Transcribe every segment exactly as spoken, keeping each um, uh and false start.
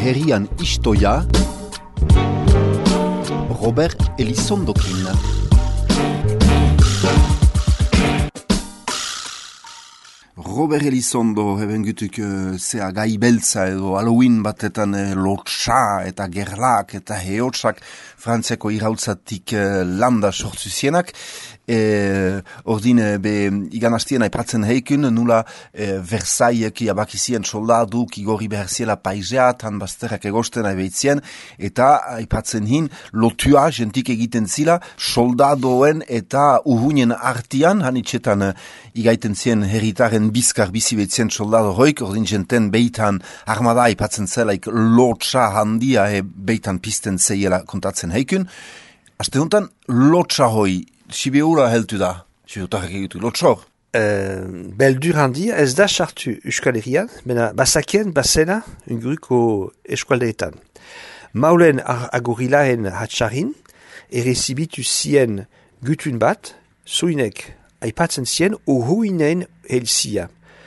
herrian istoia, Robert Elizondokin. Robert Elizondo, heben gutuk uh, zea gai beltza edo Halloween batetan uh, lotsa eta gerlak eta heotsak Frantziako irautzatik uh, landa sortzu zienak. E, ordin, be, igan hastien aipatzen heikun, nula e, Versaillek abakizien soldadu kigorri behar ziela paizeat, han bazterrak egosten aibeitzien, eta aipatzen hin, lotua jentik egiten zila, soldadoen eta uhunen artian, han itxetan e, igaiten zien herritaren bizkar bizi behitzen soldado hoik, ordin jenten beitan armada aipatzen zelaik lotsa handia e, beitan pisten zeiela kontatzen heikun. Aste hontan, lotsa hoi, Sibeura heltu da, Sibeurtarrak egitu, lotsor? Uh, beldur handia ez da sartu Euskal Herrian, bena basakien basena unguruko eskualdeetan. Maulen agorilaen hatxarin, errezibitu zien gutun bat, zuinek aipatzen zien ohuinen helzia.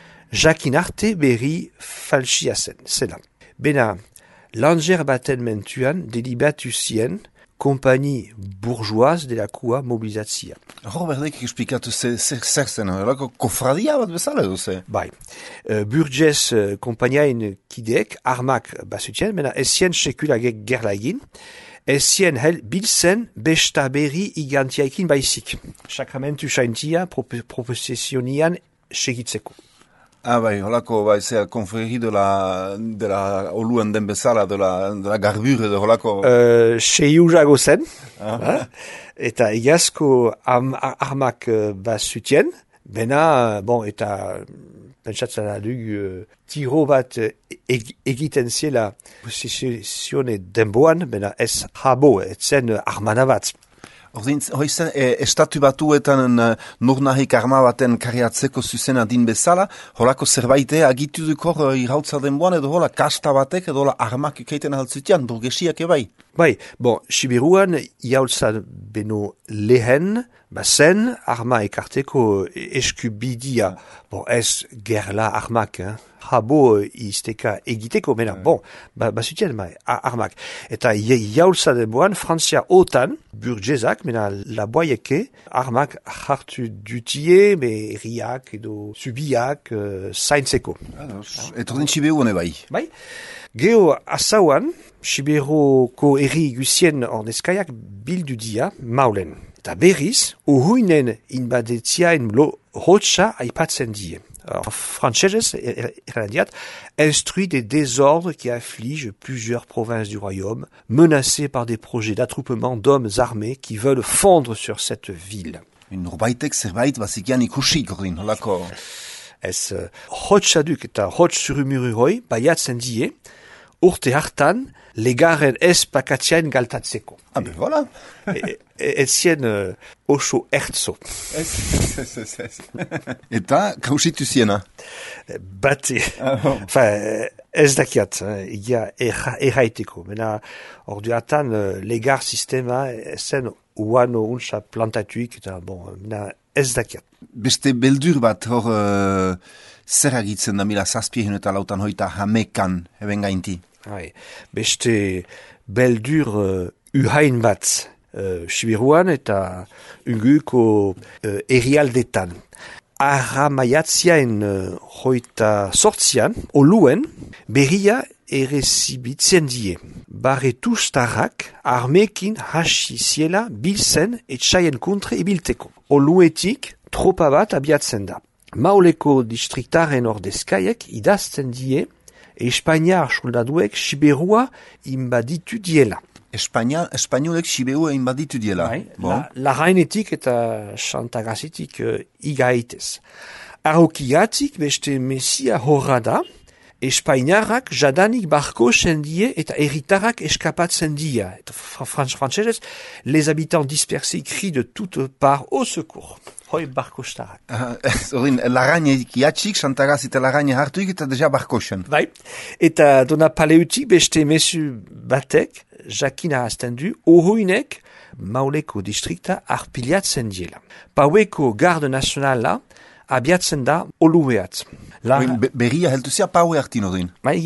Jakin arte berri falsia zen, zela. Bena, langer baten mentuan delibatu zien, kompani bourgeoise de la kua mobilizatzia. Robertek esplikatu zer zen, lako kofradia bat bezala edo ze? Bai, uh, burgez uh, kompaniain kideek armak basutien, mena ezien sekula gerla egin, ezien hel bilzen besta berri igantiaikin baizik. Sakramentu saintia proposesionian segitzeko. Ah, bai, holako, bai, zera, konfreri de la, de la oluen den bezala, de la, de la garbure, de holako... Uh, Seiurago zen, ah. eh? Eta egazko am, armak uh, basutien, bena, bon, eta pentsatzen adug uh, tiro bat uh, egiten ziela posesione denboan, bena ez habo, etzen uh, armana bat. Ordin, hoizten, e, estatu batuetan e, nurnahik arma baten kariatzeko zuzena din bezala, holako zerbait agitu dukor e, irautza denboan edo hola kasta batek edo hola armak ikeiten altzutian, burgesiak ebai? Bai, bon, Sibiruan iautza beno lehen, bazen, arma ekarteko eskubidia, bon, ez gerla armak, eh? Habo izteka egiteko, mena, bon, ba, basutien, ba, armak. Eta jaulza denboan, Frantzia otan, burgezak, mena, laboieke, armak hartu dutie, me riak edo subiak uh, zaintzeko. Eta ordin Siberuan ebai? Bai. Geo asauan, Siberoko erri guzien ordezkaiak bildu dia maulen. Eta berriz, uhuinen inbadetziaen lo hotsa aipatzen die. Franchesez, errandiat, instruit des désordres qui affligent plusieurs provinces du royaume, menacées par des projets d'attroupement d'hommes armés qui veulent fondre sur cette ville. Norbaitek zerbait bazikian ikusi, gordin, holako... Ez, uh, hotsaduk eta hots surumururoi, baiatzen die, urte hartan, legaren ez pakatziaen galtatzeko. Ah, ben, voilà. Ez zien uh, oso ertzo. Ez, ez, ez, ez. Eta, kausitu ziena? Bate. Enfin, ez dakiat, ia erraiteko. Mena, ordu hartan, legar sistema zen uano untsa plantatuik, eta, bon, mena, ez dakiat. Beste beldur bat, hor, uh, zer agitzen da mila zazpien eta lautan hoita hamekan, eben gainti? Hai, beste beldur uh, uhain bat uh, Sibiruan eta unguko uh, erialdetan. Arra maiatziaen uh, hoita sortzian, oluen, berria errezibitzen die. Barretuztarrak armekin hasi ziela bilzen etxaien kontre ibilteko. Oluetik tropa bat abiatzen da. Mauleko distriktaren ordezkaiek idazten die Espainiar soldaduek Siberua inbaditu diela. Espainia, Espainolek Siberua inbaditu diela. Bai, bon. la, Larrainetik eta Xantagazitik uh, igaitez. Arrokigatik beste mesia horra da, Espainiarrak jadanik barko sendie eta erritarrak eskapatzen dia. Eta frantzesez, les habitants dispersés crient de toutes parts au secours. Hoi barkostarrak. Zorin, uh, larrainek iatxik, Xantagaz eta larraine hartuik eta deja barkosen. Bai, eta dona paleutik beste mesu batek, jakina hasten du, ohuinek Mauleko distrikta arpiliatzen diela. Paueko garde nazionala abiatzen da olueat. La... Be, berria heltu zia paue hartin odin. Bai, ja.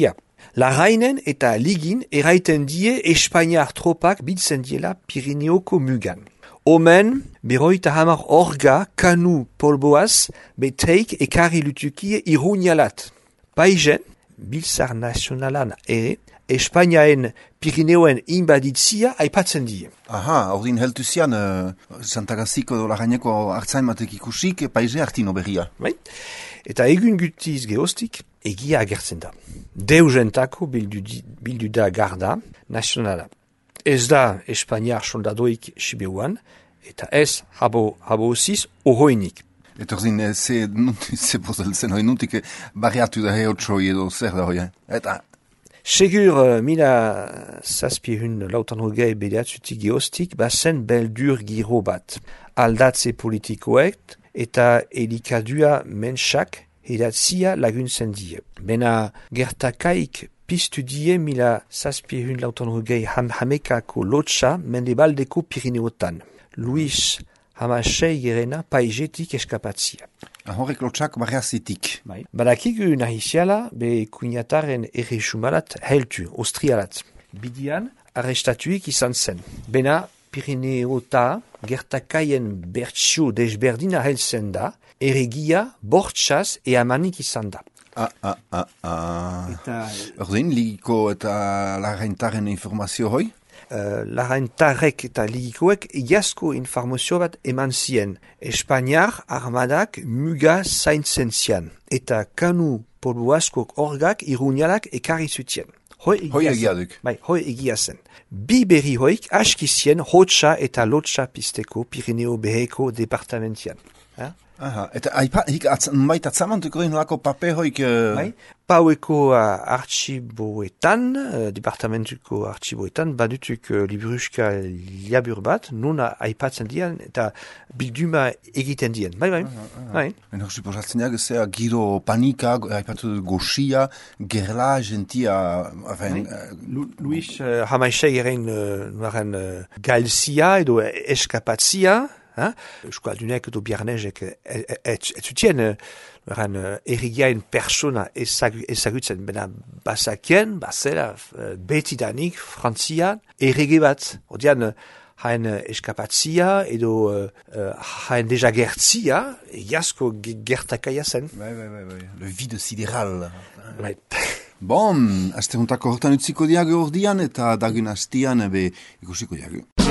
Larrainen eta Ligin eraiten die Espainiar tropak biltzen diela Pirineoko mugan. Omen, beroita hamar orga, kanu polboaz, beteik ekarri lutukie Iruñalat. Paizen, biltzar nazionalan ere, Espainiaen Pirineoen inbaditzia aipatzen die. Aha, ordin heltu zian, uh, Santagaziko do Larraineko hartzain matek ikusik, paize hartino berria. Bai? Eta egun gutiz geostik, egia agertzen da. Deuzentako bildu, bildu da garda nazionala. Ez da Espainiar soldadoik Sibeuan, eta ez habo, habo osiz ohoinik. Eta ordin, ze, ze bozeltzen hoi nutik, barriatu da heotxoi edo zer da hoi, eta... Segur, uh, mila zazpiehun lautan hogei bedeatzutik geostik, bazen beldur giro bat. Aldatze politikoek eta elikadua mensak edatzia laguntzen die. Bena gertakaik piztu die mila zazpiehun lautan hogei ham hamekako lotxa mendebaldeko Pirineotan. Luis hamasei gerena paizetik eskapatzia. Horrek lotxak barriazitik. Bai. Badakigu nahiziala be kuñataren erresumalat heltu, austrialat. Bidian, arrestatuik izan zen. Bena, Pirineota gertakaien bertsio desberdina helzen da, erregia bortxaz eamanik izan da. Ah, ah, ah, ah. Eta... Ordin, ligiko eta larraintaren informazio hoi? Uh, Larraintarrek eta ligikoek egiazko informazio bat eman zien. Espainiar armadak muga zaintzen zian. Eta kanu polboazkok orgak Iruñalak ekarri zutien. Hoi egia duk. Bai, hoi egia zen. Bi berri hoik aski zien hotxa eta lotxa pisteko Pirineo beheko departamentian. Ha? Aha, eta haipa, hik atzamait atzamantuko egin lako pape hoik... Uh... Bai, paueko uh, artxiboetan, uh, departamentuko artxiboetan, badutuk uh, liburuska liabur bat, nuna aipatzen dian eta bilduma egiten dien. Bai, bai, aha, aha. bai. En hor suposatzen diag, zea giro panika, aipatu dut goxia, gerla, gentia... Afen, Bai. uh, Lu, Luis uh, hamaisei eren uh, nuaren uh, galzia edo eskapatzia, Hein? Euskaldunek edo biarnezek ez zutien uh, errigiaen persona ezagutzen, bena bazakien, bazela betidanik frantzian errege bat. Odian hain eskapatzia edo hain deja gertzia egiazko gertakaia zen. Bai, bai, bai, bai. Le vide sidéral. Bai. Bon, azte hontako hortan utziko diago ordian eta dagun hastian ebe ikusiko diago.